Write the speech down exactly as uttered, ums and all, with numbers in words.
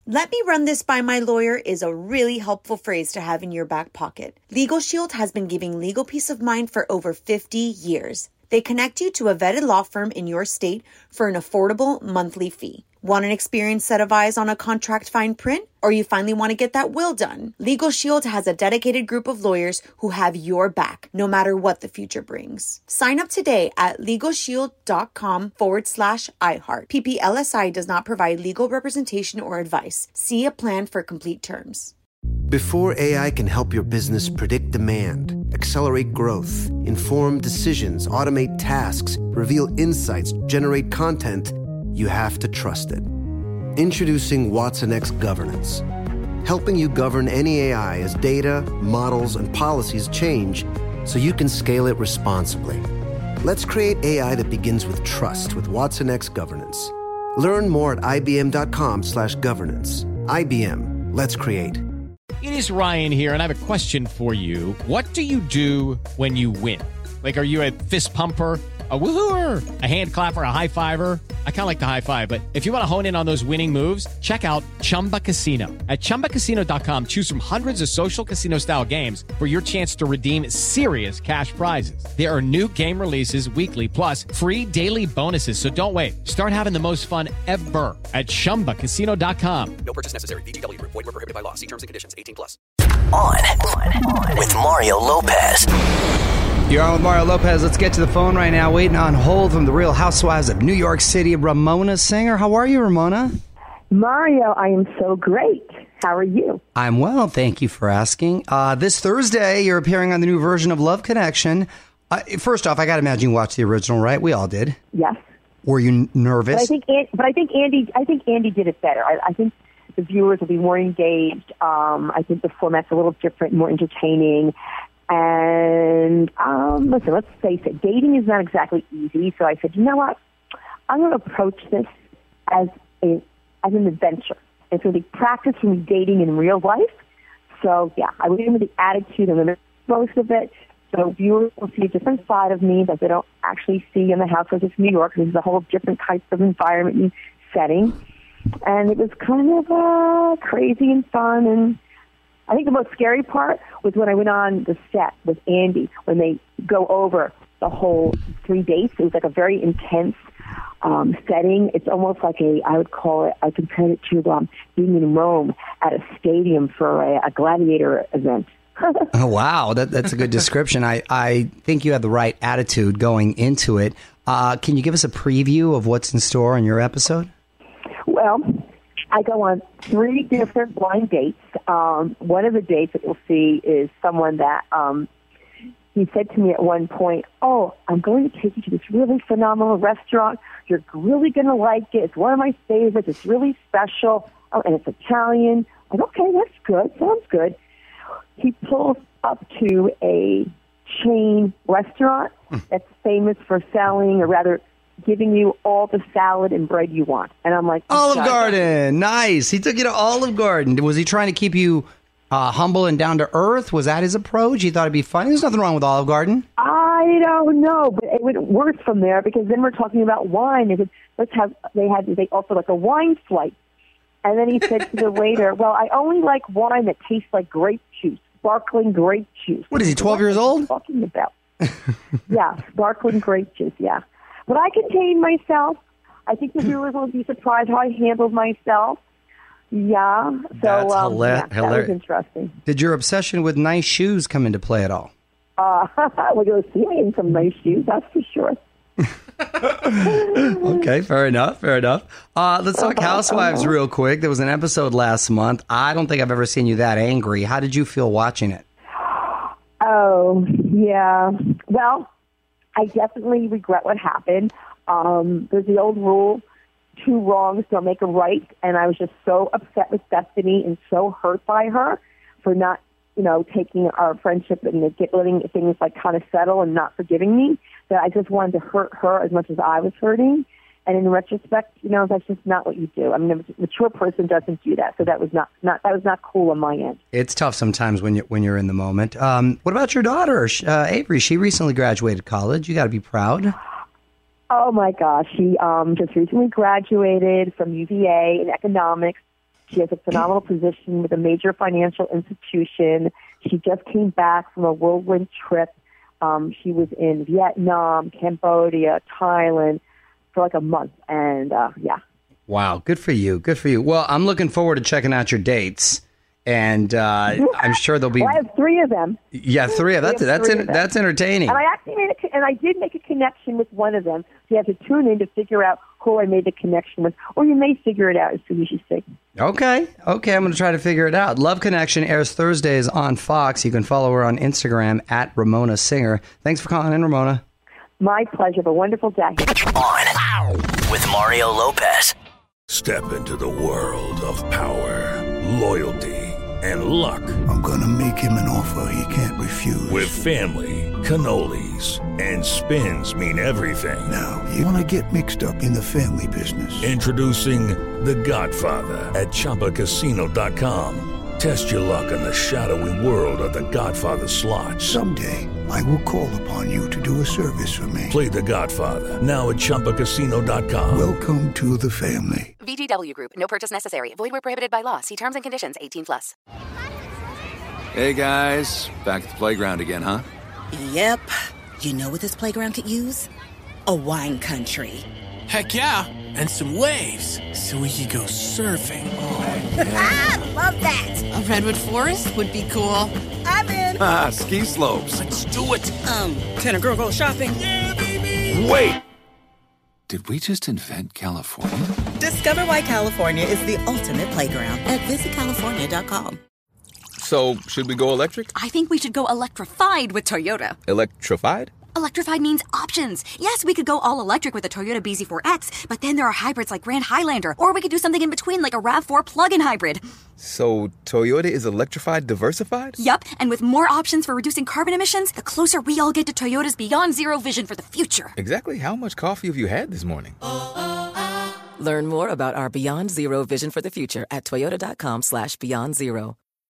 Let me run this by my lawyer is a really helpful phrase to have in your back pocket. Legal Shield has been giving legal peace of mind for over fifty years. They connect you to a vetted law firm in your state for an affordable monthly fee. Want an experienced set of eyes on a contract fine print? Or you finally want to get that will done? Legal Shield has a dedicated group of lawyers who have your back, no matter what the future brings. Sign up today at LegalShield.com forward slash iHeart. P P L S I does not provide legal representation or advice. See a plan for complete terms. Before A I can help your business predict demand, accelerate growth, inform decisions, automate tasks, reveal insights, generate content, you have to trust it. Introducing Watson X Governance, helping you govern any A I as data, models, and policies change so you can scale it responsibly. Let's create A I that begins with trust with Watson X Governance. Learn more at ibm.com slash governance. I B M, let's create. It is Ryan here, and I have a question for you. What do you do when you win? Like, are you a fist pumper, a woohooer, a hand clapper, a high fiver? I kind of like the high five, but if you want to hone in on those winning moves, check out Chumba Casino. At chumba casino dot com, choose from hundreds of social casino style games for your chance to redeem serious cash prizes. There are new game releases weekly, plus free daily bonuses. So don't wait. Start having the most fun ever at chumba casino dot com. No purchase necessary. V G W. Void where prohibited by law. See terms and conditions. eighteen plus. On, on with Mario Lopez. You're on with Mario Lopez. Let's get to the phone right now. Waiting on hold from the Real Housewives of New York City, Ramona Singer. How are you, Ramona? Mario, I am so great. How are you? I'm well. Thank you for asking. Uh, this Thursday, you're appearing on the new version of Love Connection. Uh, first off, I got to imagine you watched the original, right? We all did. Yes. Were you nervous? But I think, but I think Andy. I think Andy did it better. I, I think the viewers will be more engaged. Um, I think the format's a little different, more entertaining. And um, listen, let's face it, dating is not exactly easy. So I said, you know what? I'm going to approach this as a as an adventure. It's going to be practice for me dating in real life. So yeah, I went in with the attitude and the most of it. So viewers will see a different side of me that they don't actually see in the Housewives of New York. This is a whole different type of environment and setting. And it was kind of uh, crazy and fun. And I think the most scary part was when I went on the set with Andy, when they go over the whole three dates. It was like a very intense um, setting. It's almost like a, I would call it, I compare it to um, being in Rome at a stadium for a, a gladiator event. Oh, wow. That, that's a good description. I, I think you had the right attitude going into it. Uh, can you give us a preview of what's in store on your episode? Well, I go on three different blind dates. Um, one of the dates that you'll see is someone that um, he said to me at one point, oh, I'm going to take you to this really phenomenal restaurant. You're really going to like it. It's one of my favorites. It's really special. Oh, and it's Italian. I'm like, okay, that's good. Sounds good. He pulls up to a chain restaurant that's famous for selling, or rather giving you all the salad and bread you want. And I'm like, Olive Garden. Nice. He took you to Olive Garden. Was he trying to keep you uh, humble and down to earth? Was that his approach? He thought it'd be funny? There's nothing wrong with Olive Garden. I don't know, but it went worse from there, because then we're talking about wine. They said, let's have, they had, they also like a wine flight. And then he said to the waiter, well, I only like wine that tastes like grape juice, sparkling grape juice. What is he, twelve years old? What are you talking about? Yeah, sparkling grape juice, yeah. But I contained myself. I think the viewers will be surprised how I handled myself. Yeah. So That's um, hila- yeah, that was interesting. Did your obsession with nice shoes come into play at all? Uh, well, you'll see me in some nice shoes, that's for sure. Okay, fair enough, fair enough. Uh, let's talk Housewives real quick. There was an episode last month. I don't think I've ever seen you that angry. How did you feel watching it? Oh, yeah. Well, I definitely regret what happened. Um, there's the old rule, two wrongs don't make a right, and I was just so upset with Bethany and so hurt by her for not, you know, taking our friendship and get, letting things like kind of settle and not forgiving me, that I just wanted to hurt her as much as I was hurting. And in retrospect, you know, that's just not what you do. I mean, a mature person doesn't do that, so that was not, not that was not cool on my end. It's tough sometimes when you when you're in the moment. Um, what about your daughter, uh, Avery? She recently graduated college. You got to be proud. Oh my gosh, she um, just recently graduated from U V A in economics. She has a phenomenal position with a major financial institution. She just came back from a whirlwind trip. Um, she was in Vietnam, Cambodia, Thailand for like a month. And, uh, yeah. Wow. Good for you. Good for you. Well, I'm looking forward to checking out your dates. And uh, I'm sure there'll be. Well, I have three of them. Yeah, three of that's that's in, that's entertaining. And I actually made a, and I did make a connection with one of them. So you have to tune in to figure out who I made the connection with, or you may figure it out as soon as you see. Okay, okay, I'm going to try to figure it out. Love Connection airs Thursdays on Fox. You can follow her on Instagram at Ramona Singer. Thanks for calling in, Ramona. My pleasure. Have a wonderful day. On with Mario Lopez. Step into the world of power, loyalty, and luck. I'm going to make him an offer he can't refuse. With family, cannolis, and spins mean everything. Now, you want to get mixed up in the family business. Introducing The Godfather at Chumba Casino dot com. Test your luck in the shadowy world of The Godfather slot. Someday, I will call upon you to do a service for me. Play The Godfather, now at Chumba Casino dot com. Welcome to the family. V G W Group. No purchase necessary. Void where prohibited by law. See terms and conditions. eighteen plus. Hey, guys. Back at the playground again, huh? Yep. You know what this playground could use? A wine country. Heck yeah. And some waves so we could go surfing. Oh, yeah. Love that. A redwood forest would be cool. I'm in. Ah, ski slopes. Let's do it. Um, can a girl go shopping? Yeah, baby. Wait. Did we just invent California? Discover why California is the ultimate playground at visit california dot com. So, should we go electric? I think we should go electrified with Toyota. Electrified? Electrified means options. Yes, we could go all electric with the Toyota B Z four X, but then there are hybrids like Grand Highlander, or we could do something in between like a RAV four plug-in hybrid. So, Toyota is electrified diversified? Yup, and with more options for reducing carbon emissions, the closer we all get to Toyota's Beyond Zero vision for the future. Exactly how much coffee have you had this morning? Learn more about our Beyond Zero vision for the future at toyota dot com slash beyond zero.